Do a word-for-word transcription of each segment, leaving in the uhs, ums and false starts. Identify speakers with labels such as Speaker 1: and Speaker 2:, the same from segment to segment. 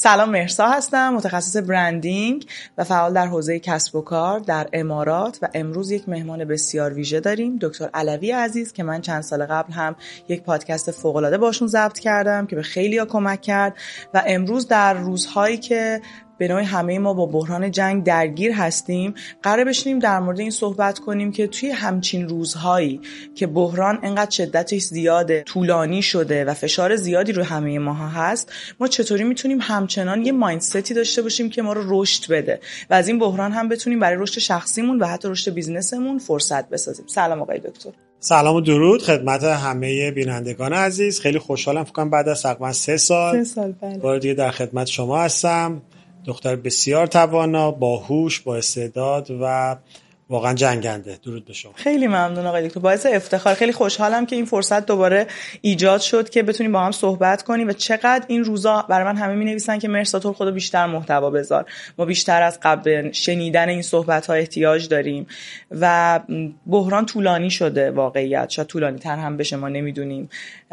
Speaker 1: سلام، مهرسا هستم، متخصص برندینگ و فعال در حوزه کسب و کار در امارات و امروز یک مهمان بسیار ویژه داریم، دکتر علوی عزیز که من چند سال قبل هم یک پادکست فوق‌العاده باشون ضبط کردم که به خیلی‌ها کمک کرد و امروز در روزهایی که به نوعی همه ما با بحران جنگ درگیر هستیم قراره بشینیم در مورد این صحبت کنیم که توی همچین روزهایی که بحران انقدر شدتش زیاده، طولانی شده و فشار زیادی روی همه ماها هست، ما چطوری میتونیم همچنان یه مایندستی داشته باشیم که ما رو رشد بده و از این بحران هم بتونیم برای رشد شخصیمون و حتی رشد بیزنسمون فرصت بسازیم. سلام آقای دکتر.
Speaker 2: سلام و درود خدمت همه بینندگان عزیز. خیلی خوشحالم فکر کنم بعد از تقریبا سه سال
Speaker 1: سه سال بله.
Speaker 2: بار دیگه در خدمت شما هستم. دختر بسیار توانا، باهوش، با استعداد و واقعا جنگنده. درود به شما.
Speaker 1: خیلی ممنون آقای دکتر، باعث افتخار. خیلی خوشحالم که این فرصت دوباره ایجاد شد که بتونیم با هم صحبت کنیم و چقدر این روزا برای من همه می‌نویسن که مهرسا تو خدا بیشتر محتوا بذار، ما بیشتر از قبل شنیدن این صحبت‌ها احتیاج داریم و بحران طولانی شده، واقعیت شاید طولانی‌تر هم بشه، ما نمیدونیم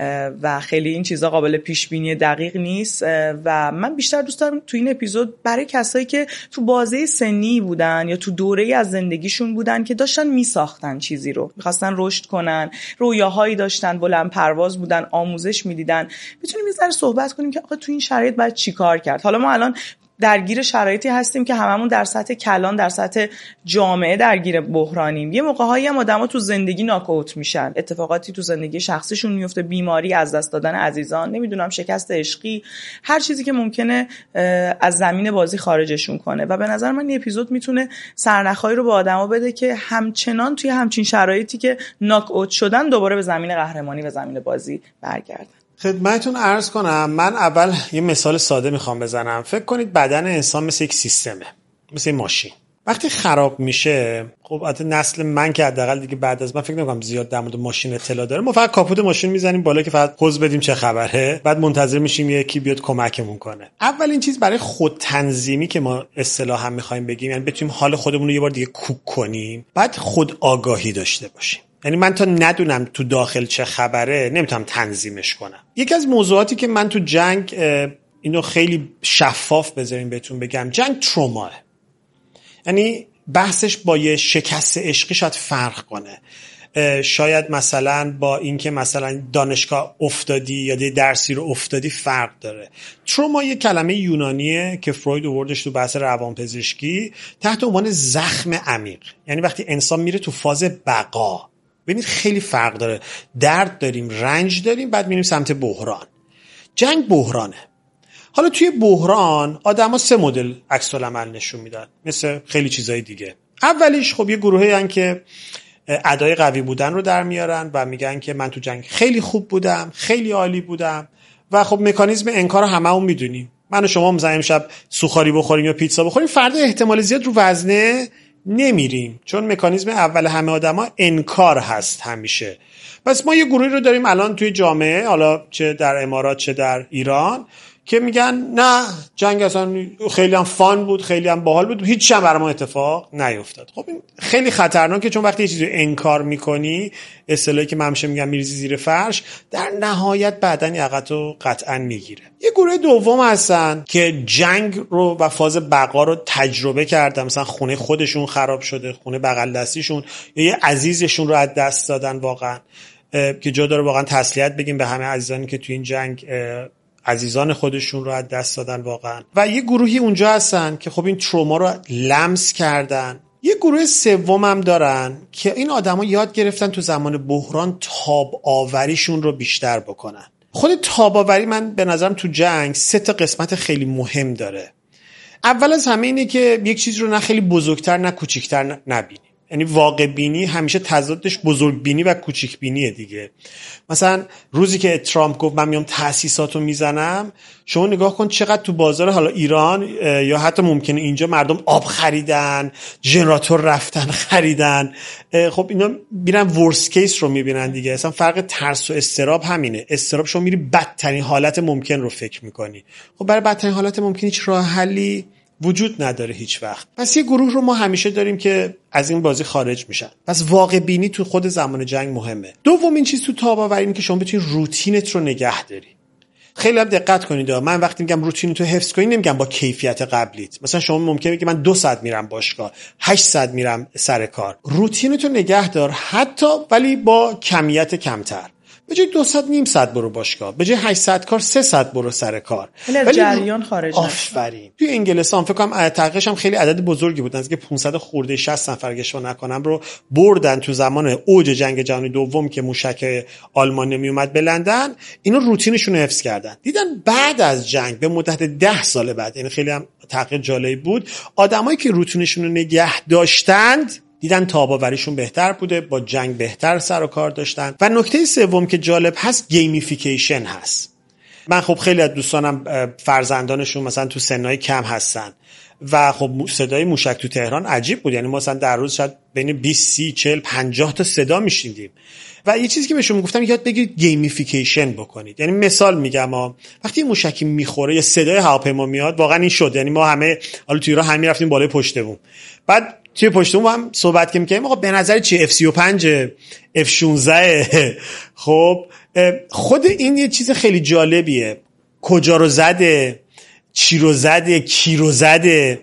Speaker 1: و خیلی این چیزا قابل پیش بینی دقیق نیست و من بیشتر دوست دارم تو این اپیزود برای کسایی که تو بازه سنی بودن یا تو دوره‌ای از زندگیشون بودن که داشتن میساختن چیزی رو، میخواستن رشد کنن، رویاهایی داشتن، بلند پرواز بودن، آموزش میدیدن، بتونیم یه ذره صحبت کنیم که آقا تو این شرایط باید چی کار کرد. حالا ما الان درگیر شرایطی هستیم که هممون در سطح کلان، در سطح جامعه درگیر بحرانیم. یه موقع‌هایی هم آدم‌ها تو زندگی ناک اوت میشن، اتفاقاتی تو زندگی شخصیشون میفته، بیماری، از دست دادن عزیزان، نمیدونم شکست عشقی، هر چیزی که ممکنه از زمین بازی خارجشون کنه و به نظر من این اپیزود میتونه سرنخایی رو به آدم‌ها بده که همچنان توی همچین شرایطی که ناک اوت شدن دوباره به زمین قهرمانی و زمین بازی برگردن.
Speaker 2: خدمتتون عرض کنم، من اول یه مثال ساده میخوام بزنم. فکر کنید بدن انسان مثل یک سیستمه، مثل ماشین. وقتی خراب میشه، خب البته نسل من که حداقل دیگه بعد از من فکر نمی‌کنم زیاد در مورد ماشین اطلاع داره، ما فقط کاپوت ماشین میزنیم بالا که فقط پوز بدیم چه خبره، بعد منتظر میشیم یکی بیاد کمکمون کنه. اولین چیز برای خود تنظیمی که ما اصطلاحا میخوایم بگیم، یعنی بتونیم حال خودمون رو یه بار دیگه کوک کنیم، بعد خود آگاهی داشته باشیم. یعنی من تا ندونم تو داخل چه خبره نمیتونم تنظیمش کنم. یکی از موضوعاتی که من تو جنگ اینو خیلی شفاف بذاریم بهتون بگم، جنگ تروماه. یعنی بحثش با یه شکست عشقی شاید فرق کنه، شاید مثلا با اینکه مثلا دانشگاه افتادی یا یه درسی رو افتادی فرق داره. تروما یه کلمه یونانیه که فروید آوردش تو بحث روانپزشکی تحت عنوان زخم عمیق. یعنی وقتی انسان میره تو فاز بقا، ببینید خیلی فرق داره. درد داریم، رنج داریم، بعد میریم سمت بحران. جنگ بحرانه. حالا توی بحران آدما سه مدل عکس العمل نشون میدن، مثل خیلی چیزای دیگه. اولیش خب یه گروهی هستن که ادای قوی بودن رو در میارن و میگن که من تو جنگ خیلی خوب بودم، خیلی عالی بودم و خب مکانیزم انکار هممون میدونیم. من و شما مثلا امشب سوخاری بخوریم یا پیتزا بخوریم، فردا احتمال زیاد رو وزنه نمیریم، چون مکانیزم اول همه آدما انکار هست همیشه. پس ما یه گروهی رو داریم الان توی جامعه، حالا چه در امارات چه در ایران، که میگن نه جنگ اصلا خیلی هم فان بود، خیلی هم باحال بود، هیچ هم برای ما اتفاق نیفتاد. خب این خیلی خطرناکه، چون وقتی یه چیزی رو انکار میکنی، اصطلاحی که من همیشه میگم میریزی زیر فرش، در نهایت بعدن یقتو قطعا میگیره. یه گروه دوم هستن که جنگ رو و فاز بقا رو تجربه کردن، مثلا خونه خودشون خراب شده، خونه بغل دستیشون یا یه عزیزشون رو از دست دادن، واقعا که جا داره واقعا تسلیت بگیم به همه عزیزانی که توی این جنگ عزیزان خودشون رو از دست دادن واقعا. و یه گروهی اونجا هستن که خب این تروما رو لمس کردن. یه گروه سوم هم دارن که این آدما یاد گرفتن تو زمان بحران تاب آوریشون رو بیشتر بکنن. خود تاب آوری من به نظرم تو جنگ سه تا قسمت خیلی مهم داره. اول از همه اینه که یک چیز رو نه خیلی بزرگتر نه کوچیکتر نبینی. یعنی واقع بینی همیشه تضادش بزرگ بینی و کوچیک بینیه دیگه. مثلا روزی که ترامپ گفت من میام تأسیساتو میزنم، شما نگاه کن چقدر تو بازار حالا ایران یا حتی ممکنه اینجا مردم آب خریدن، ژنراتور رفتن خریدن. خب اینا میرن ورست کیس رو میبینن دیگه. اصلا فرق ترس و اضطراب همینه. اضطراب شما میری بدترین حالت ممکن رو فکر میکنی. خب برای بدترین حالت ممکن هیچ راه حلی وجود نداره هیچ وقت. پس یه گروه رو ما همیشه داریم که از این بازی خارج میشن. پس واقع بینی تو خود زمان جنگ مهمه. دومین چیز تو تاب آوری اینه که شما بتونی روتینت رو نگه داری. خیلی هم دقت کنید، من وقتی میگم روتین تو حفظ کنید نمیگم با کیفیت قبلیت. مثلا شما ممکنه بگی من دو ساعت میرم باشگاه، هشت ساعت میرم سر کار. روتینتو نگه دار، حتی ولی با کمیت کمتر. به جای دو ساعت نیم ساعت برو باشگاه، به جای هشت ساعت کار سه ساعت برو سر کار.
Speaker 1: ولی جریان خارج نشو.
Speaker 2: آفرین. توی انگلستان فکر کنم تحقیقش هم خیلی عدد بزرگی بود، نزدیک پانصد خورده شصت نفر اگه اشتباه نکنم رو بردن تو زمان اوج جنگ جهانی دوم که موشک آلمان نمی اومد به لندن. اینا روتینشون رو حفظ کردن. دیدن بعد از جنگ به مدت ده سال بعد، یعنی خیلی هم تحقیق جالبی بود، آدمایی که روتینشون رو نگه داشتند دیدن تاباوریشون بهتر بوده، با جنگ بهتر سر و کار داشتن. و نکته سوم که جالب هست گیمیفیکیشن هست. من خب خیلی از دوستانم فرزندانشون مثلا تو سنای کم هستن و خب صدای موشک تو تهران عجیب بود، یعنی ما مثلا در روز شاید بین بیست سی چهل پنجاه تا صدا میشنیدیم. و یه چیزی که بهشون میگفتم یاد بگیرید گیمیفیکیشن بکنید. یعنی مثال میگم ها، وقتی موشکی میخوره یا صدای هواپیما میاد، واقعا این شد، یعنی ما همه حالا توی راه هم میرفتیم بالای پشت بوم، بعد توی پشت بوم هم صحبت که میکنیم آقا به نظر چی اف سی و پنج اف شانزده. خب خود این یه چیز خیلی جالبیه، کجا رو زده، چی رو زده، کی رو زده.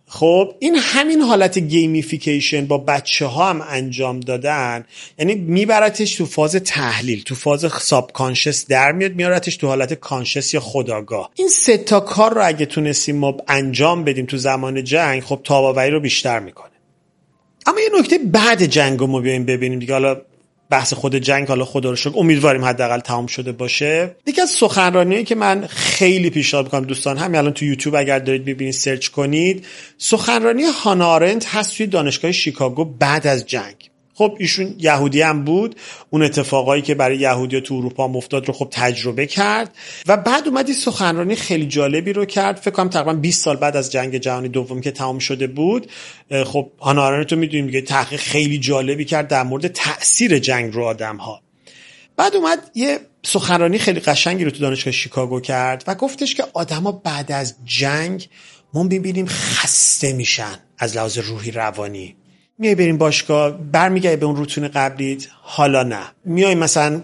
Speaker 2: خب این همین حالت گیمیفیکیشن با بچه ها هم انجام دادن، یعنی میبرتش تو فاز تحلیل، تو فاز ساب کانشس در میاد، میارتش تو حالت کانشس یا خودآگاه. این سه تا کار رو اگه تونستیم ما انجام بدیم تو زمان جنگ، خب تاباوری رو بیشتر میکنه. اما یه نکته بعد جنگ رو ما بیایم ببینیم دیگه، حالا بحث خود جنگ حالا خدا رو شکر امیدواریم حداقل تمام شده باشه. یکی از سخنرانیایی که من خیلی پیشنهاد می‌کنم دوستان، همین الان تو یوتیوب اگر دارید ببینید سرچ کنید، سخنرانی هانا آرنت هست توی دانشگاه شیکاگو بعد از جنگ. خب ایشون یهودی هم بود، اون اتفاقایی که برای یهودی‌ها تو اروپا افتاد رو خب تجربه کرد و بعد اومد این سخنرانی خیلی جالبی رو کرد. فکر کنم تقریبا بیست سال بعد از جنگ جهانی دوم که تمام شده بود. خب هانا آرنت رو می‌دونیم دیگه، تحقیق خیلی جالبی کرد در مورد تأثیر جنگ رو آدم‌ها. بعد اومد یه سخنرانی خیلی قشنگی رو تو دانشگاه شیکاگو کرد و گفتش که آدم‌ها بعد از جنگ ما می‌بینیم خسته میشن از لحاظ روحی روانی. میای بریم باشگاه، برمیگردی به اون روتین قبلیت، حالا نه. میای مثلا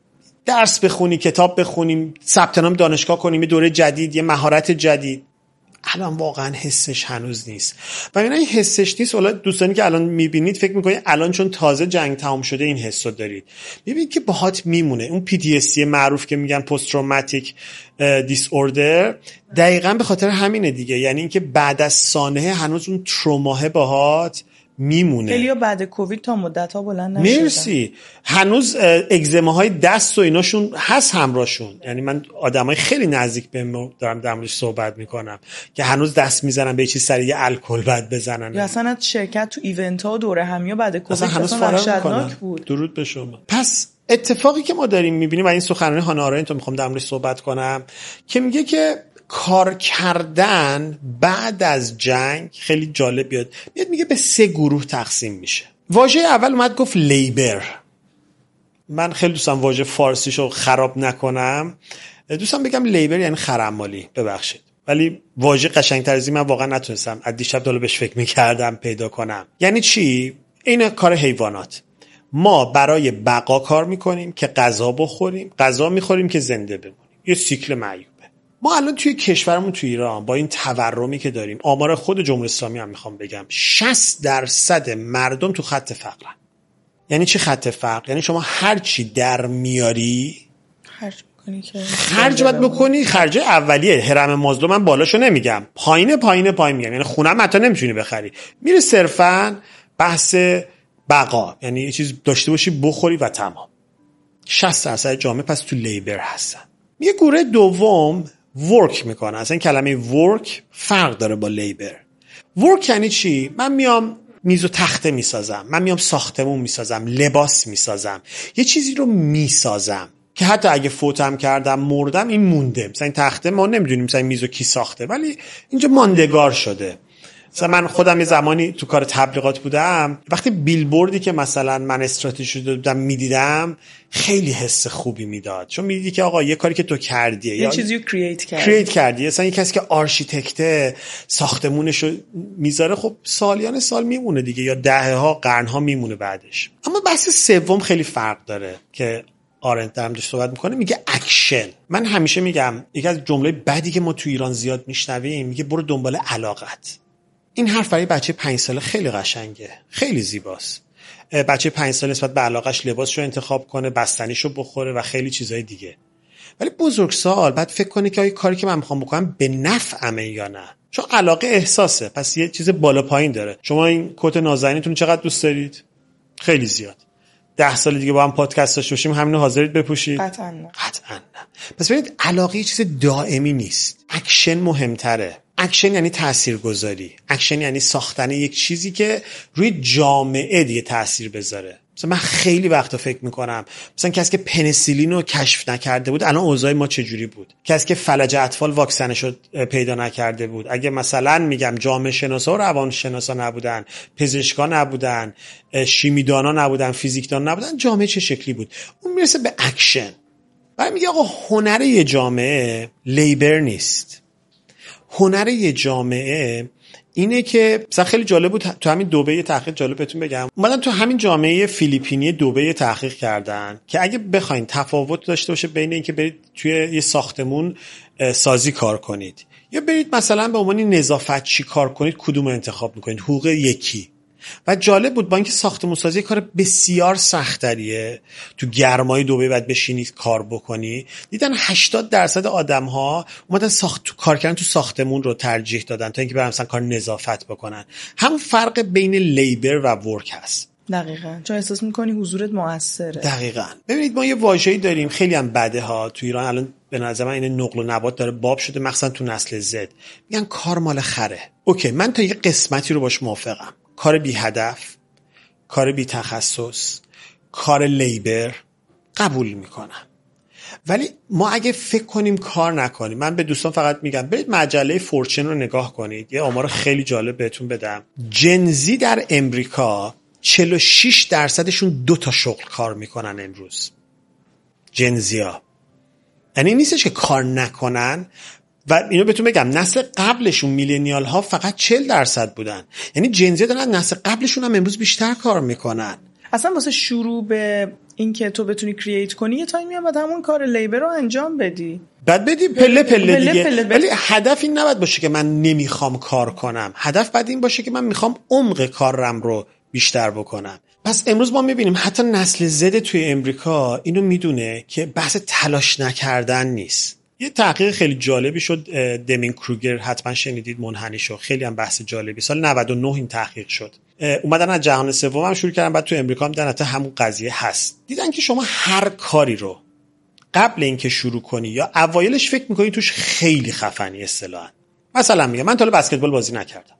Speaker 2: درس بخونی، کتاب بخونیم، ثبت نام دانشگاه کنیم، یه دوره جدید، یه مهارت جدید. الان واقعا حسش هنوز نیست. و اینا این حسش نیست. حالا دوستانی که الان میبینید فکر میکنید الان چون تازه جنگ تمام شده این حسو دارید. میبینید که باهات میمونه. اون پی تی اس دی معروف که میگن پست تروماتیک دیس اوردر، دقیقاً به خاطر همینه دیگه. یعنی اینکه بعد از سانحه هنوز اون تروماه باهات میمونه.
Speaker 1: خیلی‌ها بعد کووید تا مدت‌ها بلند نشدن.
Speaker 2: مرسی. هنوز اگزماهای دست و ایناشون هست همراهشون. یعنی من آدمای خیلی نزدیک بهم دارم در موردش صحبت میکنم که هنوز دست میزنن به چیز سری الکل بعد بزنن.
Speaker 1: یا اصلا شرکت تو ایونت‌ها و دوره همی‌ها بعد کووید
Speaker 2: هنوز
Speaker 1: وحشتناک بود.
Speaker 2: درود به شما. پس اتفاقی که ما داریم میبینیم و این سخنرانی هانا آرنت رو میخوام در موردش صحبت کنم که میگه که کار کردن بعد از جنگ خیلی جالب بیاد. میاد میگه به سه گروه تقسیم میشه. واژه اول اومد گفت لیبر. من خیلی دوستم واژه فارسیشو خراب نکنم، دوستم بگم لیبر یعنی خرمالی، ببخشید، ولی واژه قشنگ‌تر از این من واقعا نتونستم از دیشب دالو بهش فکر میکردم پیدا کنم. یعنی چی؟ این کار حیوانات. ما برای بقا کار میکنیم که غذا بخوریم، غذا میخوریم که زنده بمونیم. یه سیکل معیوب. ما الان توی کشورمون توی ایران با این تورمی که داریم، آمار خود جمهوری اسلامی هم میخوام بگم، شصت درصد مردم تو خط فقرن. یعنی چی خط فقر؟ یعنی شما هر چی در میاری
Speaker 1: خرج میکنی که
Speaker 2: خرج باید بکنی. خرج اولیه هرم مازلو من بالاشو نمیگم، پایینه پایینه پایین میگم. یعنی خونه حتی نمیتونی بخری، میره صرفا بحث بقا، یعنی یه چیز داشته باشی بخوری و تمام. شصت درصد جامعه پس تو لیبر هستن. یه گروه دوم ورک میکنه. اصلا کلمه ورک فرق داره با لیبر. ورک یعنی چی؟ من میام میز و تخته میسازم، من میام ساختمون میسازم، لباس میسازم، یه چیزی رو میسازم که حتی اگه فوتم کردم مردم این مونده. مثلا این تخته ما نمیدونیم مثلا میز و کی ساخته، ولی اینجا ماندگار شده. مثلا من خودم یه زمانی تو کار تبلیغات بودم، وقتی بیلبوردی که مثلا من استراتژی دادم میدیدم خیلی حس خوبی میداد، چون میدیدی که آقا یه کاری که تو کردیه،
Speaker 1: یه چیزی رو کرییت کردی
Speaker 2: کرییت کردی. مثلا یه کسی که آرشیتکته ساختمونشو میذاره، خب سالیان سال میمونه دیگه، یا دهه ها قرن ها میمونه بعدش. اما بحث سوم خیلی فرق داره که آرنت دارم داشت صحبت میکنه، میگه اکشن. من همیشه میگم یکی از جمله بدی که ما تو ایران زیاد میشنویم میگه برو دنبال علاقت. این حرف برای بچه پنج ساله خیلی قشنگه، خیلی زیباست. بچه پنج ساله نسبت به علاقش لباسشو انتخاب کنه، بستنیشو بخوره و خیلی چیزای دیگه. ولی بزرگسال بعد فکر کنه که آیا کاری که من میخوام بکنم به نفعمه یا نه. چون علاقه احساسه، پس یه چیز بالا پایین داره. شما این کت نازنینتون چقدر دوست دارید؟ خیلی زیاد. ده سال دیگه با هم پادکست داشته باشیم همینو حاضرید بپوشید؟
Speaker 1: قطعا نه.
Speaker 2: قطعا نه. پس ببینید علاقه یه چیز دائمی نیست. اکشن مهمتره. اکشن یعنی تاثیرگذاری. اکشن یعنی ساختن یک چیزی که روی جامعه دیگه تاثیر بذاره. مثلا من خیلی وقتا فکر میکنم مثلا کسی که پنیسیلین رو کشف نکرده بود الان اوضاع ما چجوری بود، کسی که فلج اطفال واکسنش رو پیدا نکرده بود، اگه مثلا میگم جامعه شناسا و روان شناسا نبودن، پزشکا نبودن، شیمیدانا نبودن، فیزیکدان نبودن، جامعه چه شکلی بود. اون میرسه به اکشن. بعد میگه آقا هنر یه جامعه لیبر نیست. هنر یه جامعه اینه که مثلا خیلی جالب بود تو همین دبی تحقیق، جالب بهتون بگم، اومدن تو همین جامعه فیلیپینی دبی تحقیق کردن که اگه بخواید تفاوت داشته باشه بین اینکه برید توی یه ساختمون سازی کار کنید یا برید مثلا به عنوان نظافتچی کار کنید، کدوم انتخاب میکنید؟ حقوق یکی. و جالب بود با اینکه ساختمون سازی کار بسیار سخت‌تریه، تو گرمای دبی بعد بشینید کار بکنی، دیدن هشتاد درصد آدم‌ها اومدن ساخت تو کار کردن تو ساختمون رو ترجیح دادن تا اینکه برن مثلا کار نظافت بکنن. هم فرق بین لیبر و ورک هست.
Speaker 1: دقیقاً، چون احساس می‌کنی حضورت موثره.
Speaker 2: دقیقاً. ببینید ما یه واژه‌ای داریم خیلی هم بده ها تو ایران، الان به نظر من این نقل و نبات داره باب شده، مخصوصا تو نسل زد. میگن کار مال خره. اوکی، من تا یه قسمتی رو باش موافقم. کار بی هدف، کار بی تخصص، کار لیبر قبول میکنم. ولی ما اگه فکر کنیم کار نکنیم، من به دوستان فقط میگم برید مجله فورچن رو نگاه کنید، یه آمار خیلی جالب بهتون بدم. جنزی در امریکا چهل و شش درصدشون دو تا شغل کار میکنن امروز. جنزیا. یعنی نیستش که کار نکنن. و اینو بهتون بگم نسل قبلشون میلنیال ها فقط چهل درصد بودن، یعنی جنزی دارن نسل قبلشون هم امروز بیشتر کار میکنن.
Speaker 1: اصلا واسه شروع به این که تو بتونی کرییت کنی یه تایمی هم باید همون کار لیبر رو انجام بدی،
Speaker 2: بعد بدی پله پله, پله دیگه
Speaker 1: پله
Speaker 2: ولی هدف این نباید باشه که من نمیخوام کار کنم، هدف باید این باشه که من میخوام عمق کارم رو بیشتر بکنم. پس امروز ما میبینیم حتی نسل زد توی امریکا اینو میدونه که بحث تلاش نکردن نیست. یه تحقیق خیلی جالبی شد، دمین کروگر، حتما شنیدید، منحنی شد، خیلی هم بحث جالبی، سال نود و نه این تحقیق شد. اومدن از جهان سوم هم شروع کردن، بعد تو امریکا هم دیدن حتی همون قضیه هست. دیدن که شما هر کاری رو قبل اینکه شروع کنی یا اوایلش فکر میکنی توش خیلی خفنی اصطلاحاً. مثلا میگم من تا حالا بسکتبال بازی نکردم،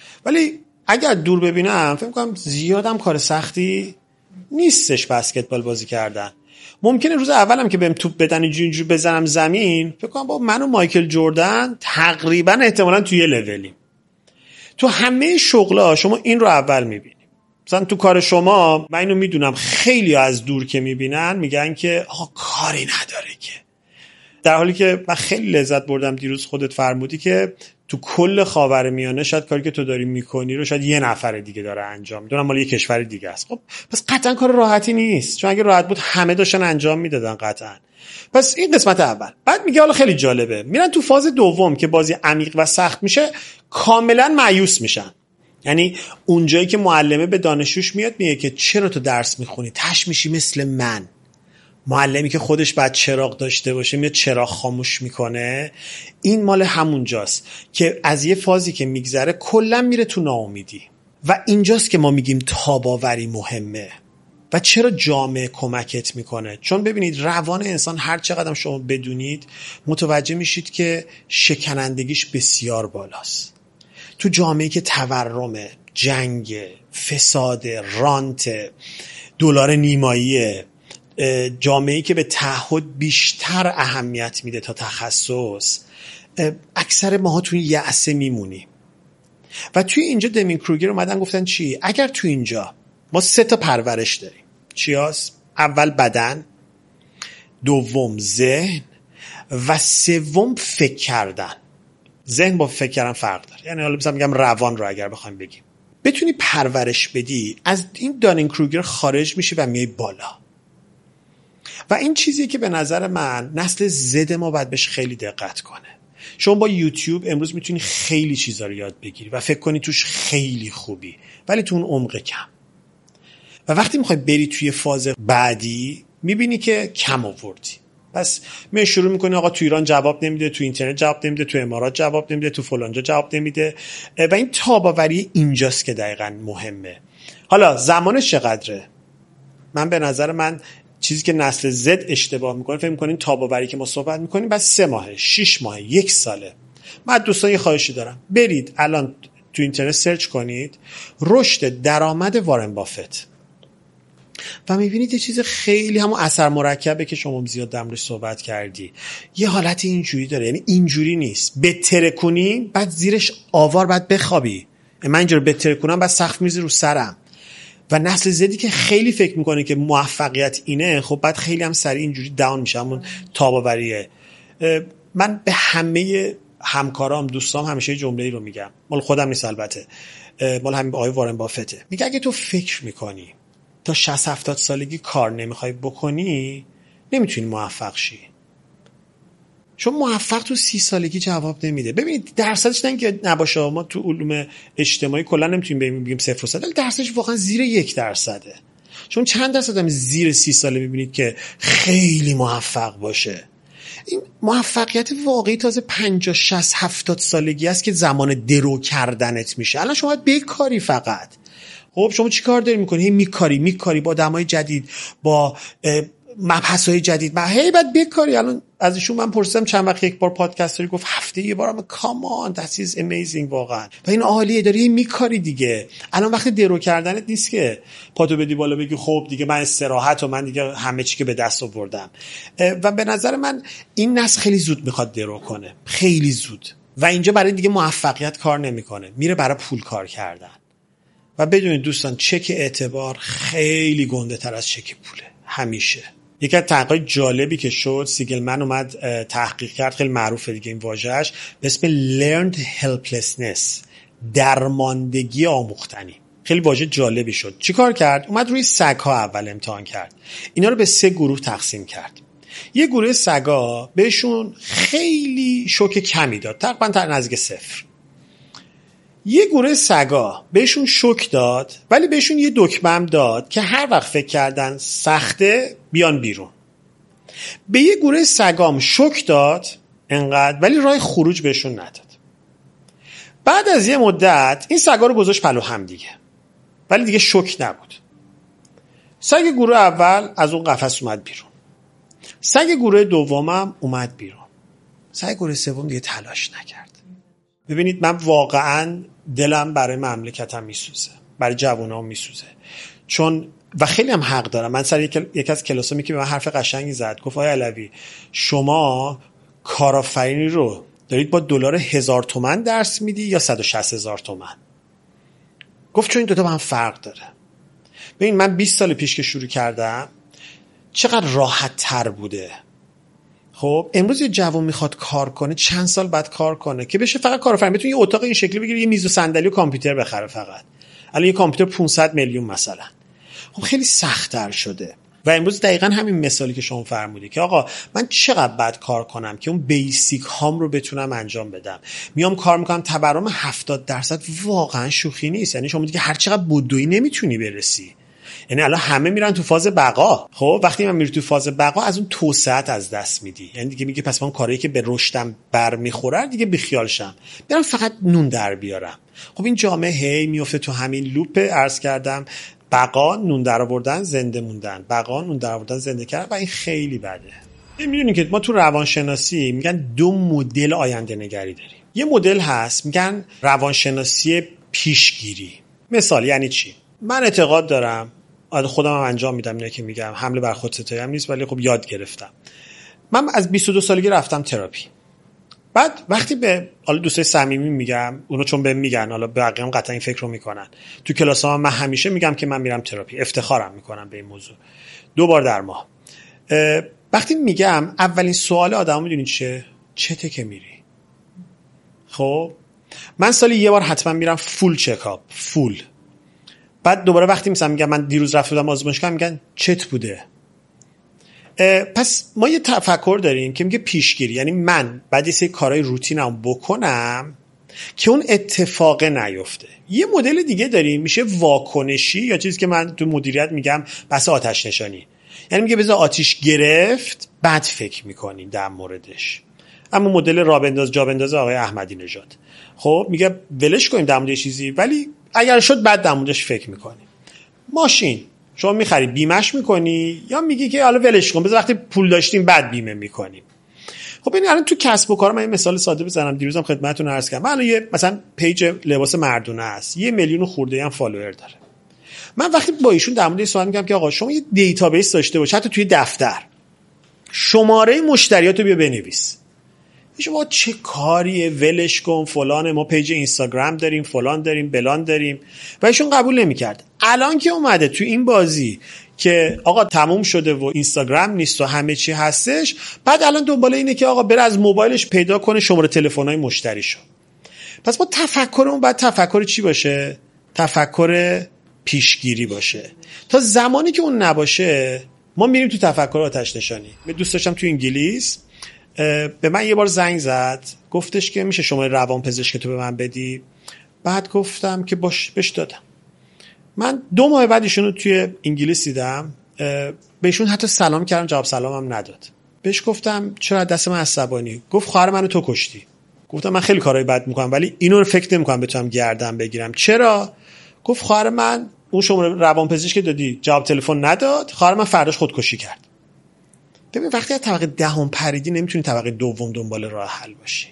Speaker 2: ولی اگر دور ببینم فکر میکنم زیادم کار سختی نیستش بسکتبال بازی کردن. ممکنه روز اولم که بهم توپ بدن اینجوری بزنم زمین فکر کنم با من و مایکل جردن تقریبا احتمالاً توی لولیم. تو همه شغلا شما این رو اول میبینی. مثلا تو کار شما من اینو میدونم خیلی از دور که میبینن میگن که آقا کاری نداره که، در حالی که من خیلی لذت بردم دیروز خودت فرمودی که تو کل خاورمیانه شاید کاری که تو داری میکنی رو شاید یه نفر دیگه داره انجام میده، مال یه کشور دیگه است. خب پس قطعا کار راحتی نیست، چون اگه راحت بود همه داشتن انجام میدادن قطعا. پس این قسمت اول. بعد میگه حالا خیلی جالبه، میرن تو فاز دوم که بازی عمیق و سخت میشه، کاملا مایوس میشن. یعنی اونجایی که معلمه به دانشجوش میاد میگه که چرا تو درس میخونی، تش میشی مثل من. معلمی که خودش بعد چراغ داشته باشه میاد چراغ خاموش میکنه. این مال همونجاست که از یه فازی که میگذره کلا میره تو ناامیدی. و اینجاست که ما میگیم تاباوری مهمه. و چرا جامعه کمکت میکنه؟ چون ببینید روان انسان هر چقدر شما بدونید متوجه میشید که شکنندگیش بسیار بالاست. تو جامعه‌ای که تورمه، جنگ، فساد، رانت، دلار نیماییه، جامعه‌ای که به تعهد بیشتر اهمیت میده تا تخصص، اکثر ماها توی یأسه میمونیم. و توی اینجا دمین کروگر اومدن گفتن چی؟ اگر توی اینجا ما سه تا پرورش داریم، چی هست؟ اول بدن، دوم ذهن و سوم فکر کردن. ذهن با فکر کردن فرق داره، یعنی حالا مثلا میگم روان رو اگر بخوایم بگیم بتونی پرورش بدی، از این دانینگ کروگر خارج میشی و میای بالا. و این چیزی که به نظر من نسل زد ما باید بهش خیلی دقت کنه. شما با یوتیوب امروز میتونی خیلی چیزا رو یاد بگیری و فکر کنی توش خیلی خوبی، ولی تو اون عمق کم. و وقتی میخوای بری توی فاز بعدی میبینی که کم آوردی. پس می شروع میکنی آقا تو ایران جواب نمیده، تو اینترنت جواب نمیده، تو امارات جواب نمیده، تو فلانجا جواب نمیده و این تاباوری اینجاست که دقیقاً مهمه. حالا زمانش چقدره؟ من به نظر من چیزی که نسل زد اشتباه میکنه، فکر میکنین تاباوری که ما صحبت میکنیم بعد سه ماهه، شش ماهه، یک ساله. من دوستان یه خواهشی دارم، برید الان تو اینترنت سرچ کنید رشد درآمد وارن بافت و میبینید یه چیز خیلی همون اثر مرکبه که شما زیاد درموردش صحبت کردی. یه حالت اینجوری داره، یعنی اینجوری نیست بتره کنی بعد زیرش آوار بعد بخوابی. من اینجوری بتره کنم بعد سقف میریزه رو سرم. و نسل زدی که خیلی فکر میکنه که موفقیت اینه، خب بعد خیلی هم سریع اینجوری داون میشه، همون تاباوریه. من به همه همکارام دوستام همیشه جمله‌ای رو میگم، مال خودم نیست البته، مال همین آقای وارن بافته. میگه اگه تو فکر میکنی تا شصت هفتاد سالگی کار نمیخوای بکنی نمیتونی موفق شی، چون موفق تو سی سالگی جواب نمیده. ببینید درصدش نه که نباشه، ما تو علوم اجتماعی کلا نمیتونیم بگیم صفر درصد، ولی درصدش واقعا زیر یک درصده. چون چند درصد هم زیر سی ساله میبینید که خیلی موفق باشه. این موفقیت واقعی تازه پنجاه شصت هفتاد سالگی است که زمان درو کردنت میشه. الان شما باید بکاری فقط. خب شما چی کار داری میکنی؟ هی میکاری میکاری با آدمای جدید، با مبحث‌های جدید، ما هی بعد بکاری. الان از ایشون من پرسیدم چند وقت یک بار پادکست داری، گفت هفته یه بارم. کامان that is amazing واقعا. و این عالیه، داری میکاری دیگه. الان وقت درو کردنت نیست که پاتو بدی بالا بگی خب دیگه من استراحت و من دیگه همه چی که به دست آوردم. و به نظر من این نسل خیلی زود میخواد درو کنه، خیلی زود، و اینجا برای دیگه موفقیت کار نمیکنه، میره برای پول کار کردن. و بدونید دوستان چک اعتبار خیلی گنده تر از چک پوله همیشه. یکی از تحقیقات جالبی که شد، سیگلمن اومد تحقیق کرد، خیلی معروفه دیگه این واژه‌اش، به اسم learned helplessness، درماندگی آموختنی. خیلی واژه جالبی شد. چیکار کرد؟ اومد روی سگ‌ها اول امتحان کرد. اینا رو به سه گروه تقسیم کرد. یه گروه سگا بهشون خیلی شوک کمی داد، تقریبا تا نزدیک صفر. یه گروه سگا بهشون شوک داد ولی بهشون یه دکمه هم داد که هر وقت فکر کردن سخته بیان بیرون. به یه گروه سگام شوک داد انقدر ولی راه خروج بهشون نداد. بعد از یه مدت این سگا رو گذاشت پلو هم دیگه، ولی دیگه شوک نبود. سگ گروه اول از اون قفس اومد بیرون، سگ گروه دومم اومد بیرون، سگ گروه سوم دیگه تلاش نکرد. ببینید من واقعا دلم برای مملکتم میسوزه، برای جوانام میسوزه، چون و خیلی هم حق دارم. من سر یک, یک از کلاسامی که به من حرف قشنگی زد، گفت آقای علوی شما کارآفرینی رو دارید با دلار هزار تومن درس میدی یا صد و شصت هزار تومن؟ گفت چون این دوتا با هم فرق داره. ببین من بیست سال پیش که شروع کردم چقدر راحت تر بوده. خب امروز یه جوان میخواد کار کنه چند سال بعد کار کنه که بشه فقط کارآفرین، بتونه یه اتاق این شکلی بگیره، یه میز و صندلی و کامپیوتر بخره فقط. الان یه کامپیوتر پانصد میلیون مثلا. خب خیلی سخت‌تر شده. و امروز دقیقاً همین مثالی که شما فرمودی که آقا من چقدر بعد کار کنم که اون بیسیک هام رو بتونم انجام بدم. میام کار میکنم تورم هفتاد درصد واقعا شوخی نیست. یعنی شما دیگه هر چقدر بدویی نمیتونی برسی. یعنی الان همه میرن تو فاز بقا. خب وقتی من میرم تو فاز بقا از اون توسعه از دست میدی. یعنی دیگه میگه پس من کاری که به رشدم برمیخوره دیگه بیخیال شم، برم فقط نون در بیارم. خب این جامعه هی میفته تو همین لوپ عرض کردم، بقا، نون در آوردن، زنده موندن، بقا، نون در آوردن، زنده کردن، و این خیلی بده. میدونید که ما تو روانشناسی میگن دو مدل آینده نگری داریم. یه مدل هست میگن روانشناسی پیشگیری. مثال یعنی چی؟ من اعتقاد دارم، خودم هم انجام میدم اینه که میگم، حمله بر خود ستایی هم نیست، ولی خب یاد گرفتم. من از بیست و دو سالگی رفتم تراپی. بعد وقتی به حالا دوستای صمیمی میگم، اونا چون بهم میگن، حالا بقیه هم قطعا این فکر رو میکنن، تو کلاسام من همیشه میگم که من میرم تراپی، افتخارم میکنم به این موضوع، دو بار در ماه. وقتی میگم اولین سوال آدمو میدونید چه؟ چته که میری؟ خب من سالی یه بار حتما میرم فول چکاپ، فول. بعد دوباره وقتی مثلا میگم من دیروز رفته بودم آزمایشگاه، میگن چت بوده؟ پس ما یه تفکر داریم که میگه پیشگیری، یعنی من بعد یه سری کارهای روتینم بکنم که اون اتفاق نیفته. یه مدل دیگه داریم میشه واکنشی، یا چیزی که من تو مدیریت میگم بس آتش نشانی، یعنی میگه بذار آتش گرفت بعد فکر میکنیم در موردش. اما مدل راه بنداز جا بنداز آقای احمدی نژاد، خب میگه ولش کنیم در مورد چیزی، ولی اگر شد بعد در موردش فکر میکنیم. ماشین شما میخری بیمش میکنی، یا میگی که حالا ولش کن بذار وقتی پول داشتیم بعد بیمه میکنیم. خب این الان تو کسب و کار من یه مثال ساده بزنم، دیروزم خدمتتون عرض کردم. من الان یه مثلا پیج لباس مردونه است، یه میلیون خورده هم فالوور داره. من وقتی با ایشون در مورد سوال میگم که آقا شما یه دیتابیس داشته باش، حتی توی دفتر شماره مشتریاتو بیا بنویس. شما چه کاریه، ولش کن فلان، ما پیج اینستاگرام داریم، فلان داریم، بلان داریم. و ایشون قبول نمیکرد. الان که اومده تو این بازی که آقا تموم شده و اینستاگرام نیست و همه چی هستش، بعد الان دنبال اینه که آقا بره از موبایلش پیدا کنه شماره تلفن‌های مشتریشو. پس ما تفکرمون باید تفکر چی باشه؟ تفکر پیشگیری باشه. تا زمانی که اون نباشه ما میریم تو تفکر آتش نشانی. من دوست داشتم تو انگلیس به من یه بار زنگ زد، گفتش که میشه شماره روانپزشک تو به من بدی؟ بعد گفتم که باش، بهش دادم. من دو ماه بعد ایشونو توی انگلیس دیدم، بهشون حتی سلام کردم، جواب سلامم نداد. بهش گفتم چرا دست من عصبانی؟ گفت خواهر منو تو کشتی. گفتم من خیلی کارهای بد میکنم ولی اینو رو فکر نمیکنم بتونم گردن بگیرم. چرا؟ گفت خواهر من اون شماره روانپزشک دادی جواب تلفن نداد، خواهر من فرداش خودکشی کرد. ببین وقتی از طبقه دهم پریدی نمیتونی طبقه دوم دنبال راه حل باشی.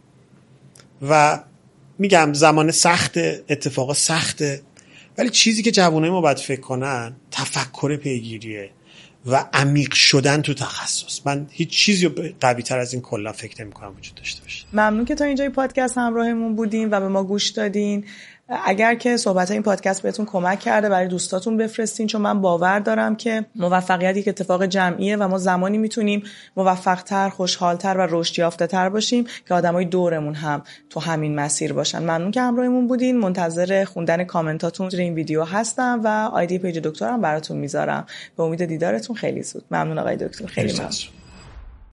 Speaker 2: و میگم زمان سخت، اتفاقا سخته، ولی چیزی که جوانای ما باید فکر کنن تفکر پیگیریه و عمیق شدن تو تخصص. من هیچ چیزی قوی تر از این کلا فکر نمی کنم وجود داشته باشه.
Speaker 1: ممنون که تا اینجای پادکست همراهمون بودین و به ما گوش دادین. اگر که صحبت این پادکست بهتون کمک کرده برای دوستاتون بفرستین، چون من باور دارم که موفقیت یک اتفاق جمعیه و ما زمانی میتونیم موفق‌تر، خوشحال‌تر و رشد یافته‌تر باشیم که آدمای دورمون هم تو همین مسیر باشن. ممنون که همراهمون بودین. منتظر خوندن کامنتاتون در این ویدیو هستم و آیدی پیج دکترم براتون میذارم. به امید دیدارتون خیلی زود. ممنون آقای دکتر، خیلی ممنون.